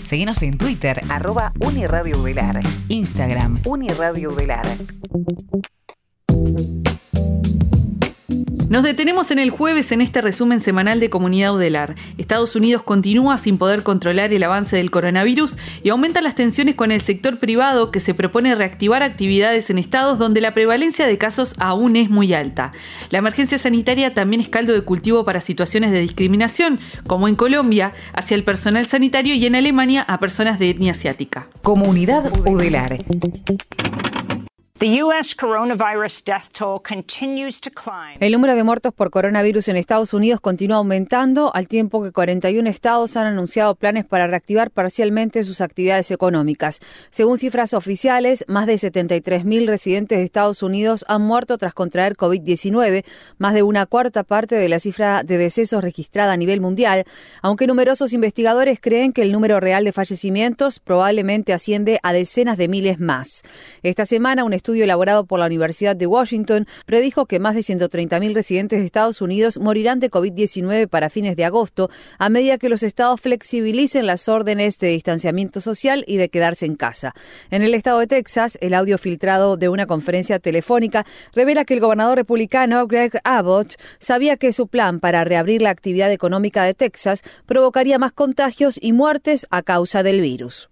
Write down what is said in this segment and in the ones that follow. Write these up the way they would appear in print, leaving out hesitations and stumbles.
Seguinos en Twitter, @UniRadioUdelar, Instagram, UniRadioUdelar. Nos detenemos en el jueves en este resumen semanal de Comunidad Udelar. Estados Unidos continúa sin poder controlar el avance del coronavirus y aumentan las tensiones con el sector privado que se propone reactivar actividades en estados donde la prevalencia de casos aún es muy alta. La emergencia sanitaria también es caldo de cultivo para situaciones de discriminación, como en Colombia, hacia el personal sanitario y en Alemania a personas de etnia asiática. Comunidad Udelar. The U.S. coronavirus death toll continues to climb. El número de muertos por coronavirus en Estados Unidos continúa aumentando, al tiempo que 41 estados han anunciado planes para reactivar parcialmente sus actividades económicas. Según cifras oficiales, más de 73.000 residentes de Estados Unidos han muerto tras contraer COVID-19, más de una cuarta parte de la cifra de decesos registrada a nivel mundial, aunque numerosos investigadores creen que el número real de fallecimientos probablemente asciende a decenas de miles más. Esta semana, un estudio elaborado por la Universidad de Washington predijo que más de 130.000 residentes de Estados Unidos morirán de COVID-19 para fines de agosto, a medida que los estados flexibilicen las órdenes de distanciamiento social y de quedarse en casa. En el estado de Texas, el audio filtrado de una conferencia telefónica revela que el gobernador republicano Greg Abbott sabía que su plan para reabrir la actividad económica de Texas provocaría más contagios y muertes a causa del virus.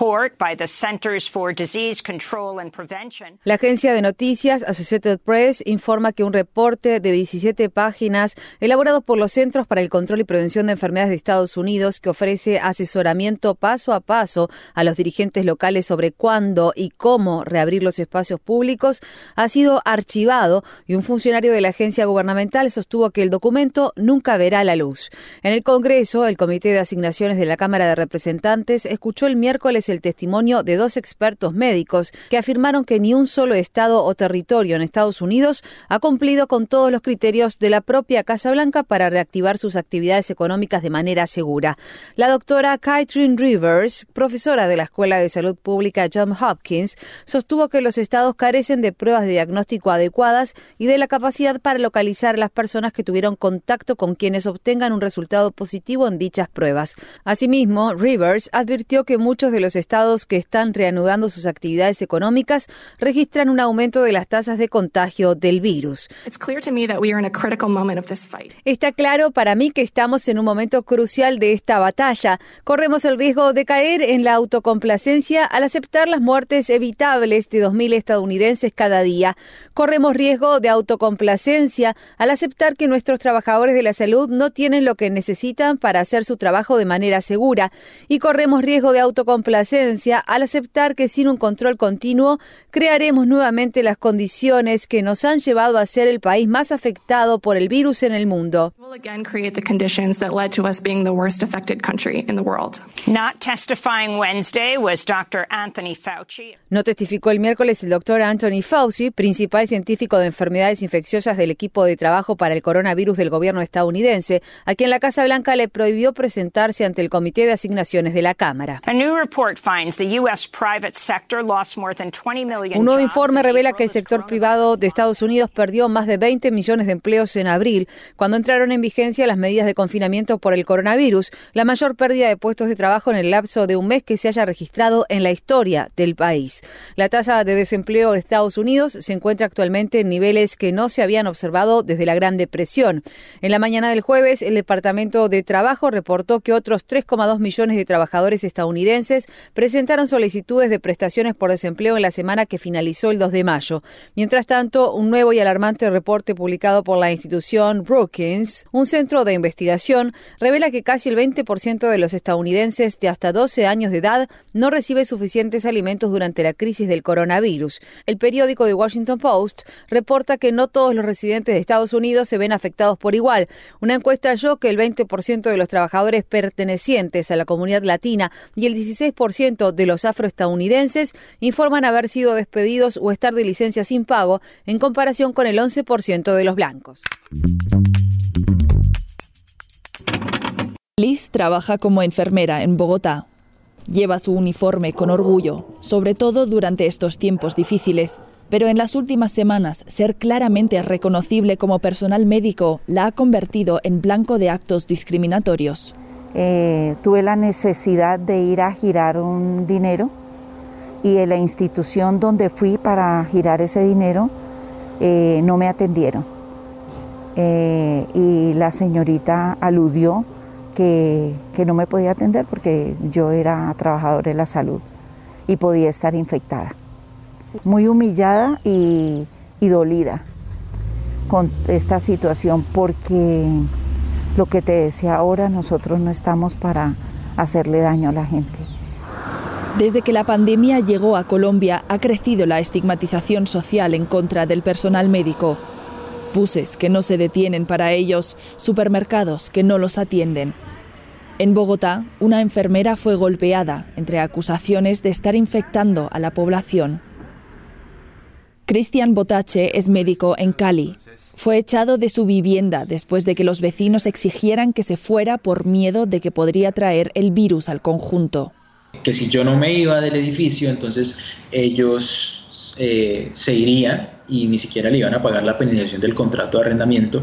La agencia de noticias Associated Press informa que un reporte de 17 páginas elaborado por los Centros para el Control y Prevención de Enfermedades de Estados Unidos, que ofrece asesoramiento paso a paso a los dirigentes locales sobre cuándo y cómo reabrir los espacios públicos, ha sido archivado y un funcionario de la agencia gubernamental sostuvo que el documento nunca verá la luz. En el Congreso, el Comité de Asignaciones de la Cámara de Representantes escuchó el miércoles el testimonio de 2 expertos médicos que afirmaron que ni un solo estado o territorio en Estados Unidos ha cumplido con todos los criterios de la propia Casa Blanca para reactivar sus actividades económicas de manera segura. La doctora Caitlin Rivers, profesora de la Escuela de Salud Pública Johns Hopkins, sostuvo que los estados carecen de pruebas de diagnóstico adecuadas y de la capacidad para localizar a las personas que tuvieron contacto con quienes obtengan un resultado positivo en dichas pruebas. Asimismo, Rivers advirtió que muchos de los estados que están reanudando sus actividades económicas registran un aumento de las tasas de contagio del virus. Está claro para mí que estamos en un momento crucial de esta batalla. Corremos el riesgo de caer en la autocomplacencia al aceptar las muertes evitables de 2.000 estadounidenses cada día. Corremos riesgo de autocomplacencia al aceptar que nuestros trabajadores de la salud no tienen lo que necesitan para hacer su trabajo de manera segura. Y corremos riesgo de autocomplacencia al aceptar que sin un control continuo crearemos nuevamente las condiciones que nos han llevado a ser el país más afectado por el virus en el mundo. No testificó el miércoles el doctor Anthony Fauci, principal científico de enfermedades infecciosas del equipo de trabajo para el coronavirus del gobierno estadounidense, a quien la Casa Blanca le prohibió presentarse ante el Comité de Asignaciones de la Cámara. Un nuevo informe revela que el sector privado de Estados Unidos perdió más de 20 millones de empleos en abril, cuando entraron en vigencia las medidas de confinamiento por el coronavirus, la mayor pérdida de puestos de trabajo en el lapso de un mes que se haya registrado en la historia del país. La tasa de desempleo de Estados Unidos se encuentra actualmente en niveles que no se habían observado desde la Gran Depresión. En la mañana del jueves, el Departamento de Trabajo reportó que otros 3,2 millones de trabajadores estadounidenses presentaron solicitudes de prestaciones por desempleo en la semana que finalizó el 2 de mayo. Mientras tanto, un nuevo y alarmante reporte publicado por la institución Brookings, un centro de investigación, revela que casi el 20% de los estadounidenses de hasta 12 años de edad no recibe suficientes alimentos durante la crisis del coronavirus. El periódico The Washington Post reporta que no todos los residentes de Estados Unidos se ven afectados por igual. Una encuesta halló que el 20% de los trabajadores pertenecientes a la comunidad latina y el 16% de los afroestadounidenses informan haber sido despedidos o estar de licencia sin pago, en comparación con el 11% de los blancos. Liz trabaja como enfermera en Bogotá. Lleva su uniforme con orgullo, sobre todo durante estos tiempos difíciles. Pero en las últimas semanas, ser claramente reconocible como personal médico la ha convertido en blanco de actos discriminatorios. tuve la necesidad de ir a girar un dinero y en la institución donde fui para girar ese dinero no me atendieron. Y la señorita aludió que no me podía atender porque yo era trabajadora de la salud y podía estar infectada. Muy humillada y dolida con esta situación porque lo que te decía ahora, nosotros no estamos para hacerle daño a la gente. Desde que la pandemia llegó a Colombia, ha crecido la estigmatización social en contra del personal médico. Buses que no se detienen para ellos, supermercados que no los atienden. En Bogotá, una enfermera fue golpeada entre acusaciones de estar infectando a la población. Cristian Botache es médico en Cali. Fue echado de su vivienda después de que los vecinos exigieran que se fuera por miedo de que podría traer el virus al conjunto. Que si yo no me iba del edificio, entonces ellos se irían y ni siquiera le iban a pagar la penalización del contrato de arrendamiento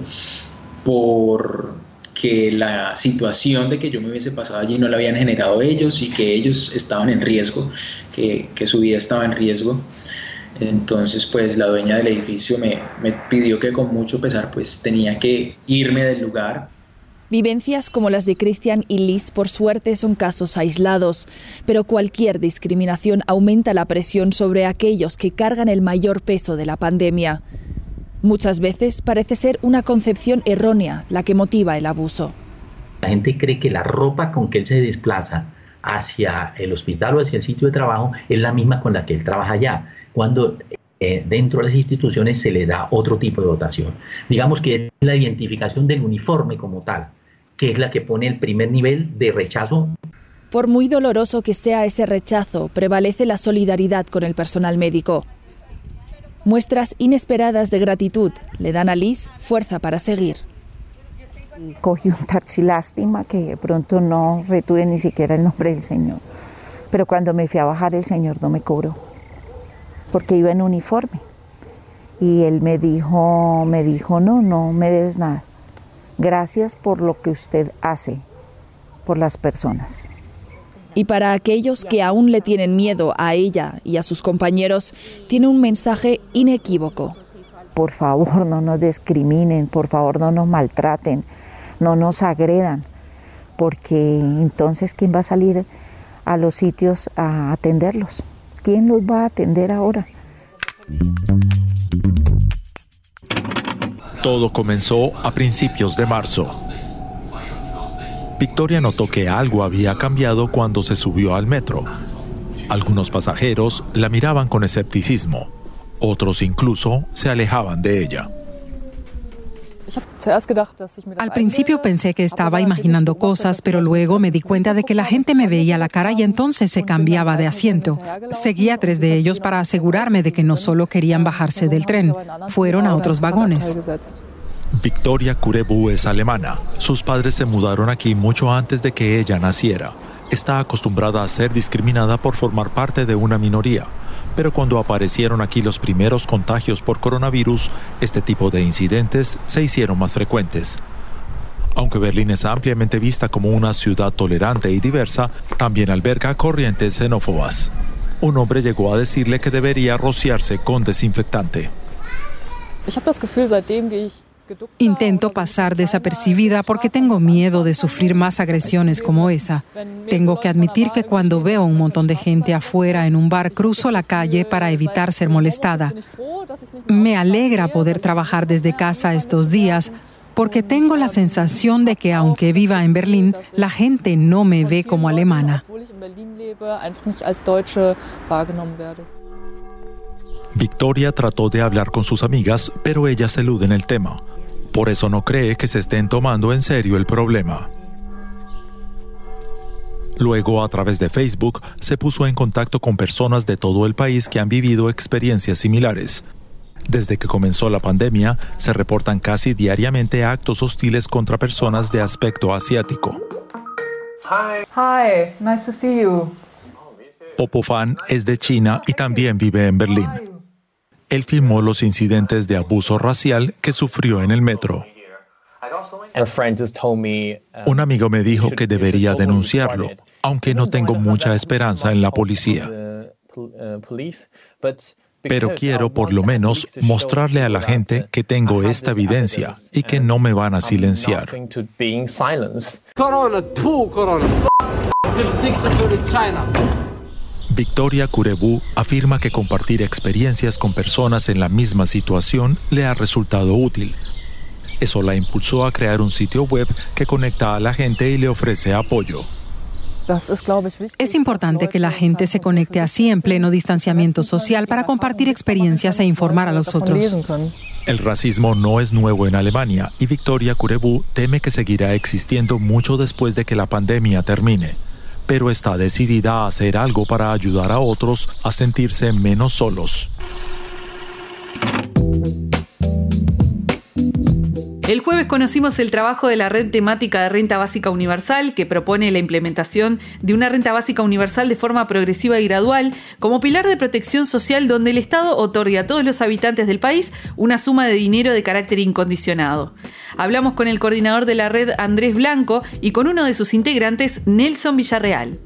porque la situación de que yo me hubiese pasado allí no la habían generado ellos y que ellos estaban en riesgo, que su vida estaba en riesgo. Entonces pues la dueña del edificio me pidió que con mucho pesar pues tenía que irme del lugar. Vivencias como las de Cristian y Liz, por suerte, son casos aislados, pero cualquier discriminación aumenta la presión sobre aquellos que cargan el mayor peso de la pandemia. Muchas veces parece ser una concepción errónea la que motiva el abuso. La gente cree que la ropa con que él se desplaza hacia el hospital o hacia el sitio de trabajo es la misma con la que él trabaja allá, cuando dentro de las instituciones se le da otro tipo de dotación. Digamos que es la identificación del uniforme como tal, que es la que pone el primer nivel de rechazo. Por muy doloroso que sea ese rechazo, prevalece la solidaridad con el personal médico. Muestras inesperadas de gratitud le dan a Liz fuerza para seguir. Y cogí un taxi, lástima que de pronto no retuve ni siquiera el nombre del señor. Pero cuando me fui a bajar, el señor no me cobró, porque iba en uniforme. Y él me dijo, no me debes nada. Gracias por lo que usted hace por las personas. Y para aquellos que aún le tienen miedo a ella y a sus compañeros, tiene un mensaje inequívoco. Por favor, no nos discriminen, por favor, no nos maltraten, no nos agredan, porque entonces, ¿quién va a salir a los sitios a atenderlos? ¿Quién los va a atender ahora? Todo comenzó a principios de marzo. Victoria notó que algo había cambiado cuando se subió al metro. Algunos pasajeros la miraban con escepticismo, otros incluso se alejaban de ella. Al principio pensé que estaba imaginando cosas, pero luego me di cuenta de que la gente me veía la cara y entonces se cambiaba de asiento. Seguí a 3 de ellos para asegurarme de que no solo querían bajarse del tren, fueron a otros vagones. Victoria Kurebu es alemana. Sus padres se mudaron aquí mucho antes de que ella naciera. Está acostumbrada a ser discriminada por formar parte de una minoría. Pero cuando aparecieron aquí los primeros contagios por coronavirus, este tipo de incidentes se hicieron más frecuentes. Aunque Berlín es ampliamente vista como una ciudad tolerante y diversa, también alberga corrientes xenófobas. Un hombre llegó a decirle que debería rociarse con desinfectante. Intento pasar desapercibida porque tengo miedo de sufrir más agresiones como esa. Tengo que admitir que cuando veo un montón de gente afuera en un bar, cruzo la calle para evitar ser molestada. Me alegra poder trabajar desde casa estos días porque tengo la sensación de que aunque viva en Berlín, la gente no me ve como alemana. Victoria trató de hablar con sus amigas, pero ellas eluden el tema. Por eso no cree que se estén tomando en serio el problema. Luego, a través de Facebook, se puso en contacto con personas de todo el país que han vivido experiencias similares. Desde que comenzó la pandemia, se reportan casi diariamente actos hostiles contra personas de aspecto asiático. Hi, nice to see you. Popo Fan es de China y también vive en Berlín. Él filmó los incidentes de abuso racial que sufrió en el metro. Un amigo me dijo que debería denunciarlo, aunque no tengo mucha esperanza en la policía. Pero quiero por lo menos mostrarle a la gente que tengo esta evidencia y que no me van a silenciar. Victoria Kurebu afirma que compartir experiencias con personas en la misma situación le ha resultado útil. Eso la impulsó a crear un sitio web que conecta a la gente y le ofrece apoyo. Es importante que la gente se conecte así en pleno distanciamiento social para compartir experiencias e informar a los otros. El racismo no es nuevo en Alemania y Victoria Kurebu teme que seguirá existiendo mucho después de que la pandemia termine, pero está decidida a hacer algo para ayudar a otros a sentirse menos solos. El jueves conocimos el trabajo de la Red Temática de Renta Básica Universal, que propone la implementación de una renta básica universal de forma progresiva y gradual, como pilar de protección social donde el Estado otorgue a todos los habitantes del país una suma de dinero de carácter incondicionado. Hablamos con el coordinador de la red, Andrés Blanco, y con uno de sus integrantes, Nelson Villarreal.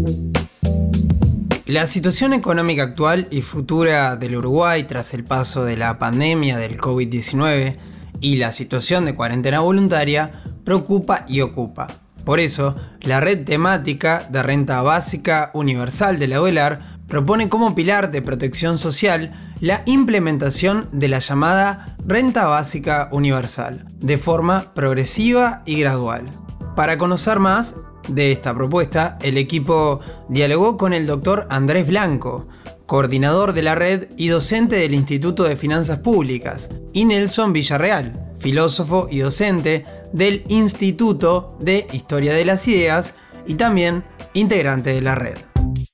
La situación económica actual y futura del Uruguay tras el paso de la pandemia del COVID-19 y la situación de cuarentena voluntaria preocupa y ocupa. Por eso, la Red Temática de Renta Básica Universal de la UDELAR propone como pilar de protección social la implementación de la llamada Renta Básica Universal, de forma progresiva y gradual. Para conocer más de esta propuesta, el equipo dialogó con el doctor Andrés Blanco, coordinador de la red y docente del Instituto de Finanzas Públicas, y Nelson Villarreal, filósofo y docente del Instituto de Historia de las Ideas y también integrante de la red.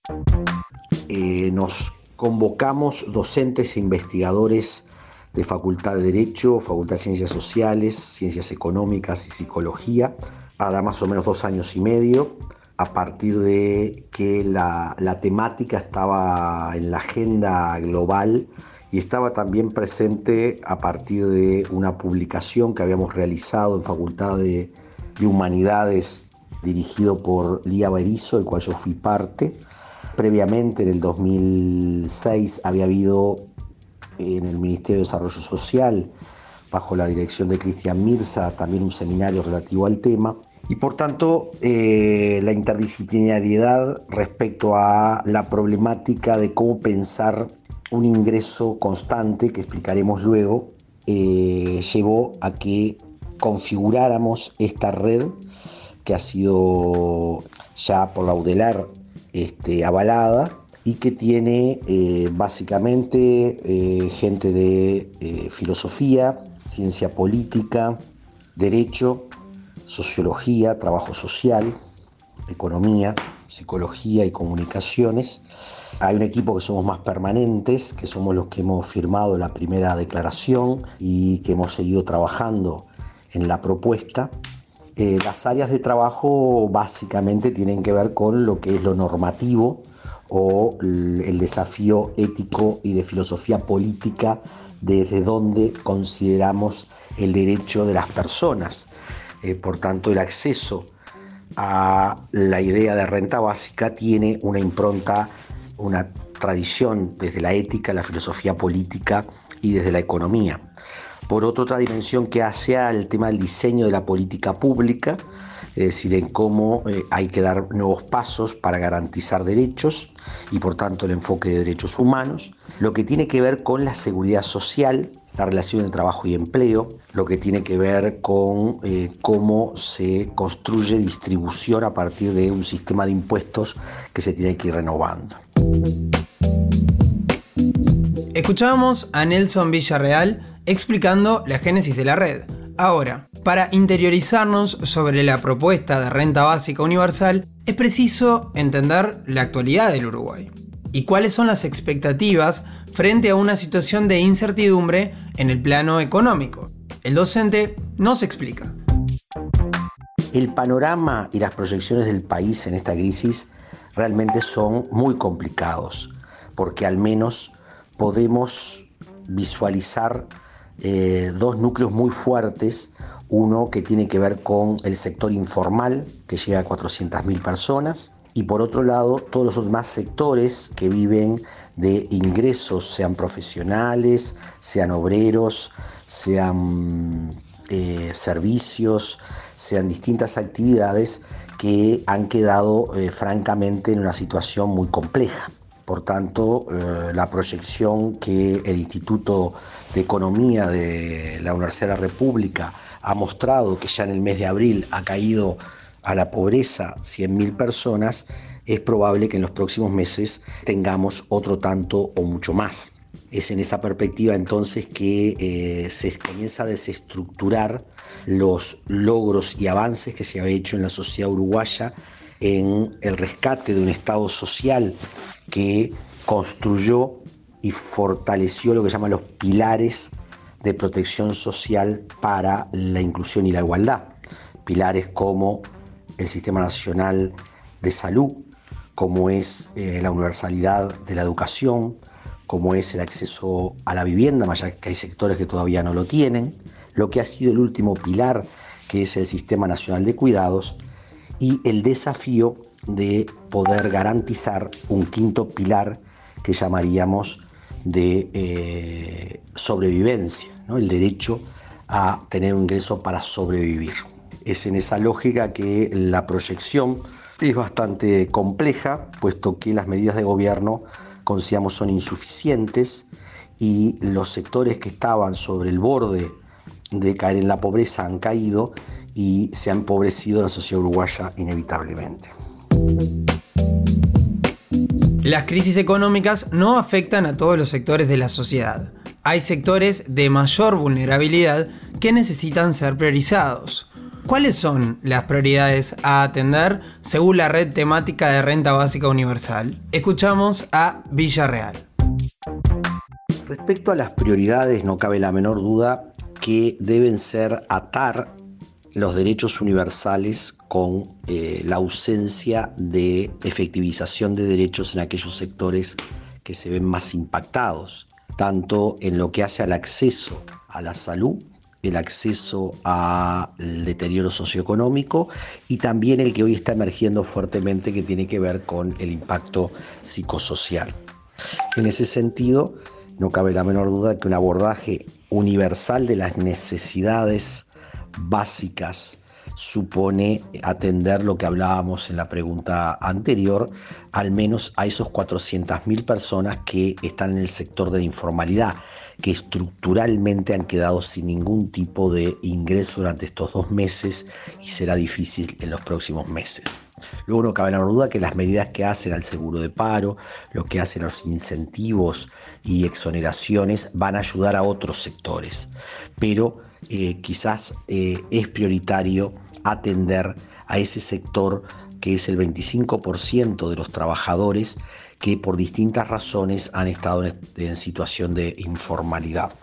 Nos convocamos docentes e investigadores de Facultad de Derecho, Facultad de Ciencias Sociales, Ciencias Económicas y Psicología, hará más o menos 2 años y medio, a partir de que la temática estaba en la agenda global y estaba también presente a partir de una publicación que habíamos realizado en Facultad de Humanidades dirigido por Lía Berizo, del cual yo fui parte. Previamente, en el 2006, había habido en el Ministerio de Desarrollo Social, bajo la dirección de Cristian Mirza, también un seminario relativo al tema. Y por tanto, la interdisciplinariedad respecto a la problemática de cómo pensar un ingreso constante, que explicaremos luego, llevó a que configuráramos esta red que ha sido ya por la UDELAR avalada y que tiene básicamente gente de filosofía, ciencia política, derecho, sociología, trabajo social, economía, psicología y comunicaciones. Hay un equipo que somos más permanentes, que somos los que hemos firmado la primera declaración y que hemos seguido trabajando en la propuesta. Las áreas de trabajo básicamente tienen que ver con lo que es lo normativo o el desafío ético y de filosofía política desde donde consideramos el derecho de las personas. Por tanto, el acceso a la idea de renta básica tiene una impronta, una tradición desde la ética, la filosofía política y desde la economía. Por otra dimensión que hace al tema del diseño de la política pública, es decir, en cómo hay que dar nuevos pasos para garantizar derechos y por tanto el enfoque de derechos humanos, lo que tiene que ver con la seguridad social, la relación entre trabajo y empleo, lo que tiene que ver con cómo se construye distribución a partir de un sistema de impuestos que se tiene que ir renovando. Escuchábamos a Nelson Villarreal explicando la génesis de la red. Ahora, para interiorizarnos sobre la propuesta de renta básica universal, es preciso entender la actualidad del Uruguay y cuáles son las expectativas frente a una situación de incertidumbre en el plano económico. El docente nos explica. El panorama y las proyecciones del país en esta crisis realmente son muy complicados, porque al menos podemos visualizar 2 núcleos muy fuertes. Uno que tiene que ver con el sector informal, que llega a 400.000 personas, y por otro lado, todos los demás sectores que viven de ingresos, sean profesionales, sean obreros, sean servicios, sean distintas actividades que han quedado francamente en una situación muy compleja. Por tanto, la proyección que el Instituto de Economía de la Universidad de la República ha mostrado, que ya en el mes de abril ha caído a la pobreza 100.000 personas, es probable que en los próximos meses tengamos otro tanto o mucho más. Es en esa perspectiva entonces que se comienza a desestructurar los logros y avances que se había hecho en la sociedad uruguaya en el rescate de un Estado social que construyó y fortaleció lo que llaman los pilares de protección social para la inclusión y la igualdad. Pilares como el Sistema Nacional de Salud, como es la universalidad de la educación, como es el acceso a la vivienda, más allá que hay sectores que todavía no lo tienen, lo que ha sido el último pilar, que es el Sistema Nacional de Cuidados, y el desafío de poder garantizar un quinto pilar que llamaríamos de sobrevivencia, ¿no? El derecho a tener un ingreso para sobrevivir. Es en esa lógica que la proyección es bastante compleja, puesto que las medidas de gobierno, consideramos, son insuficientes y los sectores que estaban sobre el borde de caer en la pobreza han caído y se ha empobrecido la sociedad uruguaya inevitablemente. Las crisis económicas no afectan a todos los sectores de la sociedad. Hay sectores de mayor vulnerabilidad que necesitan ser priorizados. ¿Cuáles son las prioridades a atender según la red temática de renta básica universal? Escuchamos a Villarreal. Respecto a las prioridades, no cabe la menor duda que deben ser atar los derechos universales con la ausencia de efectivización de derechos en aquellos sectores que se ven más impactados, tanto en lo que hace al acceso a la salud, el acceso al deterioro socioeconómico y también el que hoy está emergiendo fuertemente, que tiene que ver con el impacto psicosocial. En ese sentido, no cabe la menor duda que un abordaje universal de las necesidades básicas supone atender lo que hablábamos en la pregunta anterior, al menos a esos 400.000 personas que están en el sector de la informalidad, que estructuralmente han quedado sin ningún tipo de ingreso durante estos 2 meses y será difícil en los próximos meses. Luego no cabe la menor duda que las medidas que hacen al seguro de paro, lo que hacen los incentivos y exoneraciones van a ayudar a otros sectores, pero quizás es prioritario atender a ese sector que es el 25% de los trabajadores que por distintas razones han estado en situación de informalidad.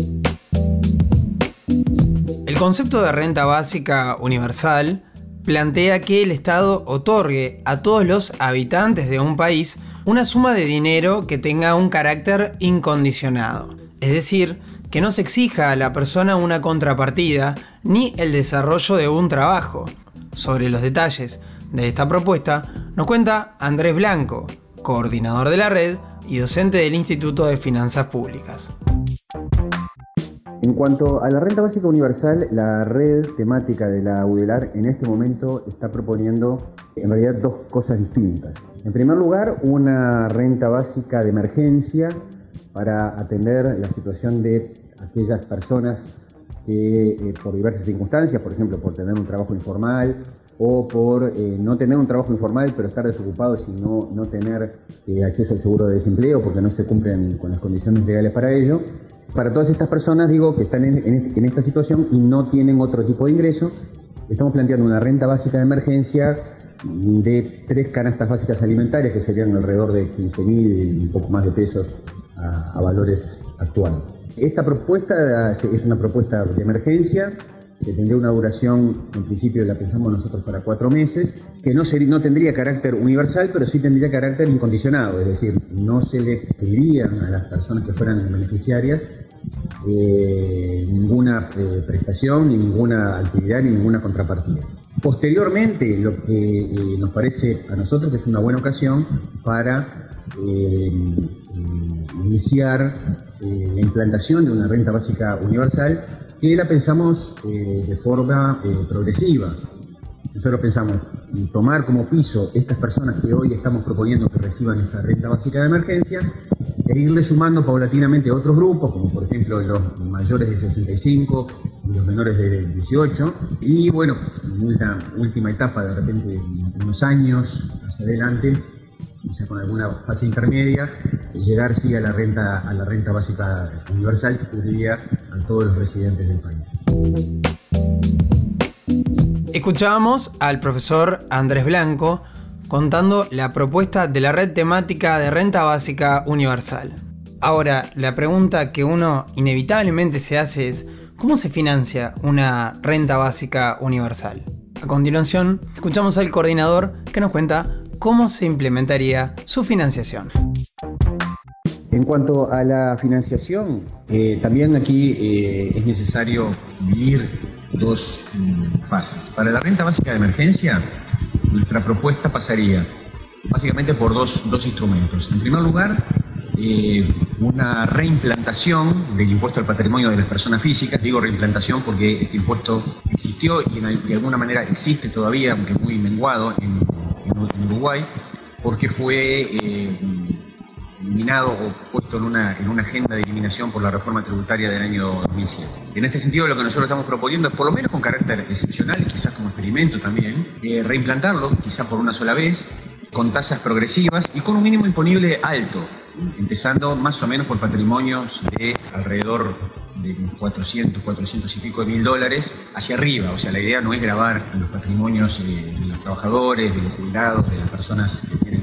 El concepto de renta básica universal plantea que el Estado otorgue a todos los habitantes de un país una suma de dinero que tenga un carácter incondicionado, es decir, que no se exija a la persona una contrapartida ni el desarrollo de un trabajo. Sobre los detalles de esta propuesta nos cuenta Andrés Blanco, coordinador de la red y docente del Instituto de Finanzas Públicas. En cuanto a la renta básica universal, la red temática de la UDELAR en este momento está proponiendo en realidad 2 cosas distintas. En primer lugar, una renta básica de emergencia para atender la situación de aquellas personas que por diversas circunstancias, por ejemplo por tener un trabajo informal o por no tener un trabajo informal pero estar desocupados y no tener acceso al seguro de desempleo porque no se cumplen con las condiciones legales para ello. Para todas estas personas, digo, que están en esta situación y no tienen otro tipo de ingreso, estamos planteando una renta básica de emergencia de 3 canastas básicas alimentarias que serían alrededor de 15.000 y un poco más de pesos a valores actuales. Esta propuesta es una propuesta de emergencia que tendría una duración, en principio la pensamos nosotros para 4 meses, que no tendría carácter universal, pero sí tendría carácter incondicionado, es decir, no se le pedirían a las personas que fueran beneficiarias ninguna prestación, ni ninguna actividad, ni ninguna contrapartida. Posteriormente, lo que nos parece a nosotros que es una buena ocasión para iniciar la implantación de una renta básica universal, que la pensamos de forma progresiva. Nosotros pensamos tomar como piso estas personas que hoy estamos proponiendo que reciban esta renta básica de emergencia e irle sumando paulatinamente a otros grupos, como por ejemplo los mayores de 65 y los menores de 18. Y bueno, en una última etapa, de repente unos años hacia adelante, quizá con alguna fase intermedia, llegar sí a la renta básica universal que cubriría a todos los residentes del país. Escuchábamos al profesor Andrés Blanco contando la propuesta de la red temática de renta básica universal. Ahora, la pregunta que uno inevitablemente se hace es: ¿cómo se financia una renta básica universal? A continuación, escuchamos al coordinador que nos cuenta cómo se implementaría su financiación. En cuanto a la financiación, también aquí es necesario dividir dos fases. Para la renta básica de emergencia, nuestra propuesta pasaría básicamente por dos instrumentos. En primer lugar, una reimplantación del impuesto al patrimonio de las personas físicas. Digo reimplantación porque este impuesto existió y de alguna manera existe todavía, aunque muy menguado en Uruguay, porque fue eliminado o puesto en una agenda de eliminación por la reforma tributaria del año 2007. En este sentido, lo que nosotros estamos proponiendo es, por lo menos con carácter excepcional, quizás como experimento también, reimplantarlo, quizás por una sola vez, con tasas progresivas y con un mínimo imponible alto, empezando más o menos por patrimonios de alrededor de 400 y pico de mil dólares hacia arriba. O sea, la idea no es gravar los patrimonios de los trabajadores, de los jubilados, de las personas que tienen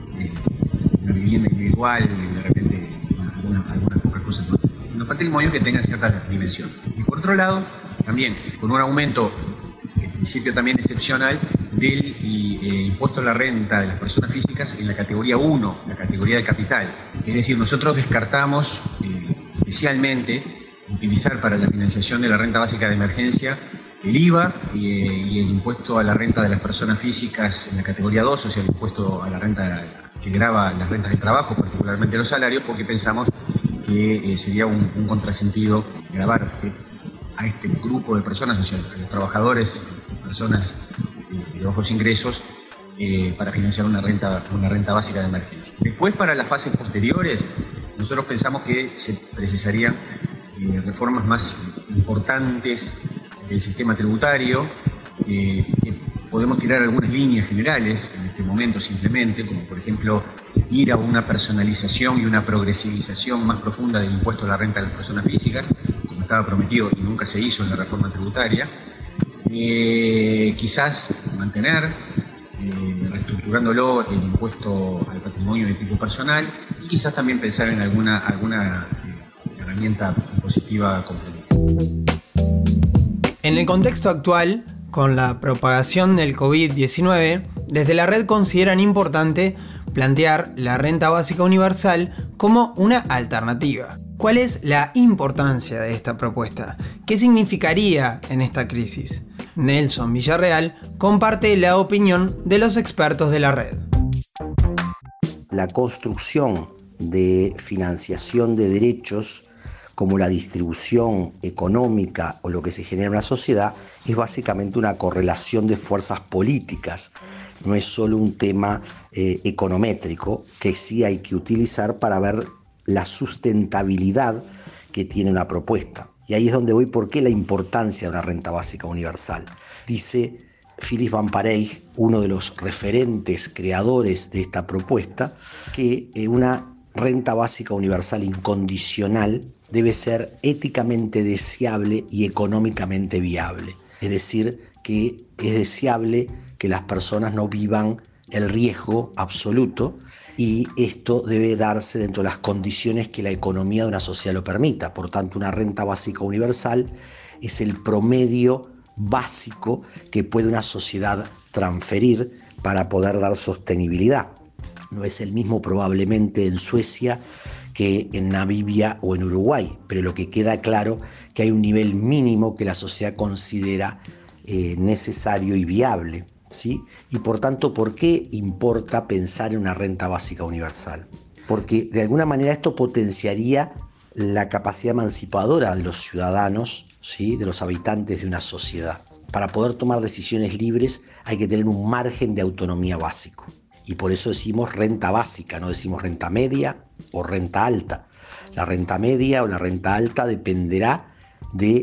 una vivienda individual, de repente algunas pocas cosas más. Los patrimonios que tengan cierta dimensión. Y por otro lado, también con un aumento, en principio también excepcional, del impuesto a la renta de las personas físicas en la categoría 1, la categoría de capital. Es decir, nosotros descartamos especialmente utilizar para la financiación de la renta básica de emergencia el IVA y el impuesto a la renta de las personas físicas en la categoría 2, o sea, el impuesto a la renta que grava las rentas de trabajo, particularmente los salarios, porque pensamos que sería un contrasentido gravar a este grupo de personas, o sea, a los trabajadores, personas de bajos ingresos, para financiar una renta básica de emergencia. Después, para las fases posteriores, nosotros pensamos que se precisarían reformas más importantes del sistema tributario, que podemos tirar algunas líneas generales en este momento simplemente, como por ejemplo ir a una personalización y una progresivización más profunda del impuesto a la renta de las personas físicas, como estaba prometido y nunca se hizo en la reforma tributaria. Quizás mantener, reestructurándolo, el impuesto al patrimonio de tipo personal, y quizás también pensar en alguna herramienta impositiva complementaria. En el contexto actual, con la propagación del COVID-19, desde la red consideran importante plantear la renta básica universal como una alternativa. ¿Cuál es la importancia de esta propuesta? ¿Qué significaría en esta crisis? Nelson Villarreal comparte la opinión de los expertos de la red. La construcción de financiación de derechos, como la distribución económica o lo que se genera en la sociedad, es básicamente una correlación de fuerzas políticas. No es solo un tema econométrico que sí hay que utilizar para ver la sustentabilidad que tiene una propuesta. Y ahí es donde voy, ¿por qué la importancia de una renta básica universal? Dice Philippe Van Parijs, uno de los referentes creadores de esta propuesta, que una renta básica universal incondicional debe ser éticamente deseable y económicamente viable. Es decir, que es deseable que las personas no vivan el riesgo absoluto, y esto debe darse dentro de las condiciones que la economía de una sociedad lo permita. Por tanto, una renta básica universal es el promedio básico que puede una sociedad transferir para poder dar sostenibilidad. No es el mismo probablemente en Suecia que en Namibia o en Uruguay, pero lo que queda claro que hay un nivel mínimo que la sociedad considera necesario y viable, ¿sí? Y por tanto, ¿por qué importa pensar en una renta básica universal? Porque de alguna manera esto potenciaría la capacidad emancipadora de los ciudadanos, ¿sí? De los habitantes de una sociedad. Para poder tomar decisiones libres hay que tener un margen de autonomía básico. Y por eso decimos renta básica, no decimos renta media o renta alta. La renta media o la renta alta dependerá del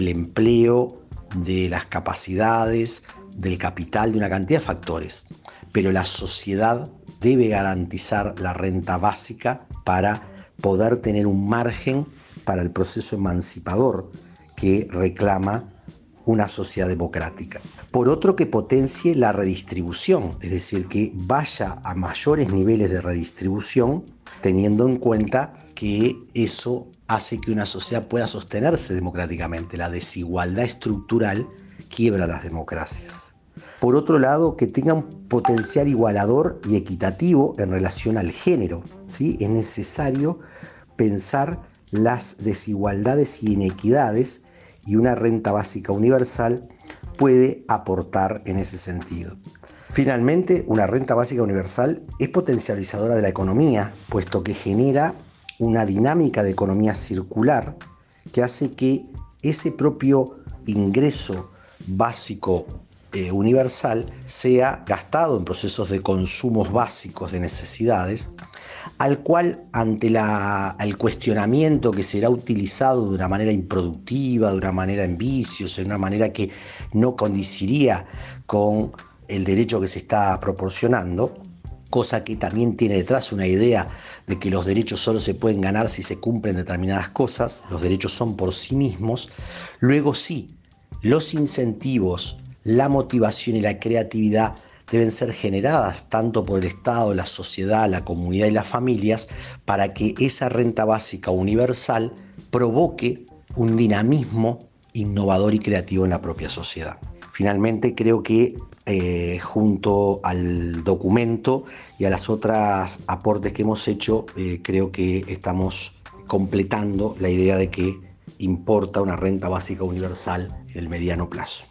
empleo, de las capacidades, del capital, de una cantidad de factores. Pero la sociedad debe garantizar la renta básica para poder tener un margen para el proceso emancipador que reclama una sociedad democrática. Por otro, que potencie la redistribución, es decir, que vaya a mayores niveles de redistribución, teniendo en cuenta que eso hace que una sociedad pueda sostenerse democráticamente. La desigualdad estructural quiebra las democracias. Por otro lado, que tenga un potencial igualador y equitativo en relación al género, ¿sí? Es necesario pensar las desigualdades y inequidades, y una renta básica universal puede aportar en ese sentido. Finalmente, una renta básica universal es potencializadora de la economía, puesto que genera una dinámica de economía circular que hace que ese propio ingreso básico universal sea gastado en procesos de consumos básicos de necesidades, al cual ante el cuestionamiento que será utilizado de una manera improductiva, de una manera en vicios, de una manera que no condiciría con el derecho que se está proporcionando, cosa que también tiene detrás una idea de que los derechos solo se pueden ganar si se cumplen determinadas cosas, los derechos son por sí mismos. Luego sí, los incentivos, la motivación y la creatividad deben ser generadas tanto por el Estado, la sociedad, la comunidad y las familias para que esa renta básica universal provoque un dinamismo innovador y creativo en la propia sociedad. Finalmente, creo que junto al documento y a las otras aportes que hemos hecho, creo que estamos completando la idea de que importa una renta básica universal en el mediano plazo.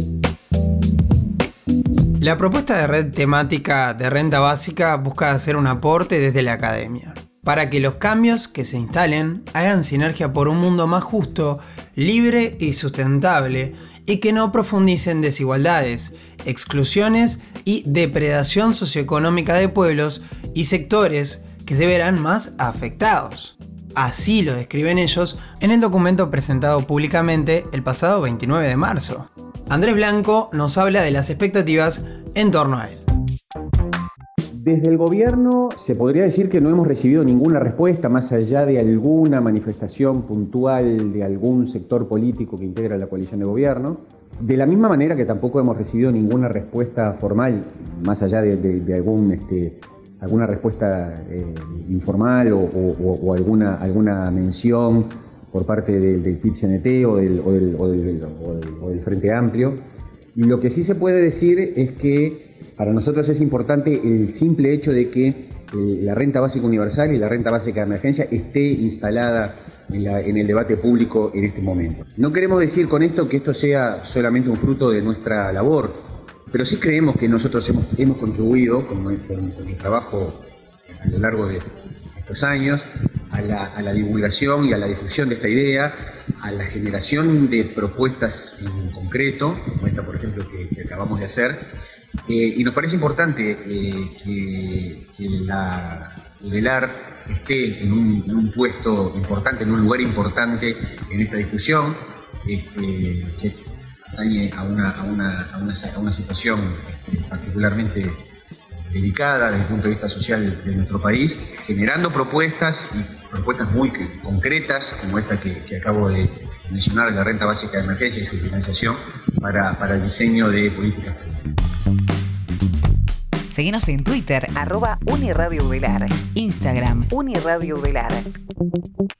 La propuesta de red temática de renta básica busca hacer un aporte desde la academia, para que los cambios que se instalen hagan sinergia por un mundo más justo, libre y sustentable, y que no profundicen desigualdades, exclusiones y depredación socioeconómica de pueblos y sectores que se verán más afectados. Así lo describen ellos en el documento presentado públicamente el pasado 29 de marzo. Andrés Blanco nos habla de las expectativas en torno a él. Desde el gobierno se podría decir que no hemos recibido ninguna respuesta más allá de alguna manifestación puntual de algún sector político que integra la coalición de gobierno. De la misma manera que tampoco hemos recibido ninguna respuesta formal, más allá de alguna respuesta informal o alguna mención por parte del PIT-CNT o del Frente Amplio. Y lo que sí se puede decir es que para nosotros es importante el simple hecho de que la renta básica universal y la renta básica de emergencia esté instalada en el debate público en este momento. No queremos decir con esto que esto sea solamente un fruto de nuestra labor, pero sí creemos que nosotros hemos contribuido con el trabajo a lo largo de estos años a la divulgación y a la difusión de esta idea, a la generación de propuestas en concreto, como esta por ejemplo que acabamos de hacer, y nos parece importante que la UDELAR esté en un puesto importante, en un lugar importante en esta discusión, que atañe a una situación particularmente delicada desde el punto de vista social de nuestro país, generando propuestas muy concretas, como esta que acabo de mencionar, la renta básica de emergencia y su financiación para el diseño de políticas públicas. Síguenos en Twitter, @UniRadioUdelar, Instagram, UniRadioUdelar.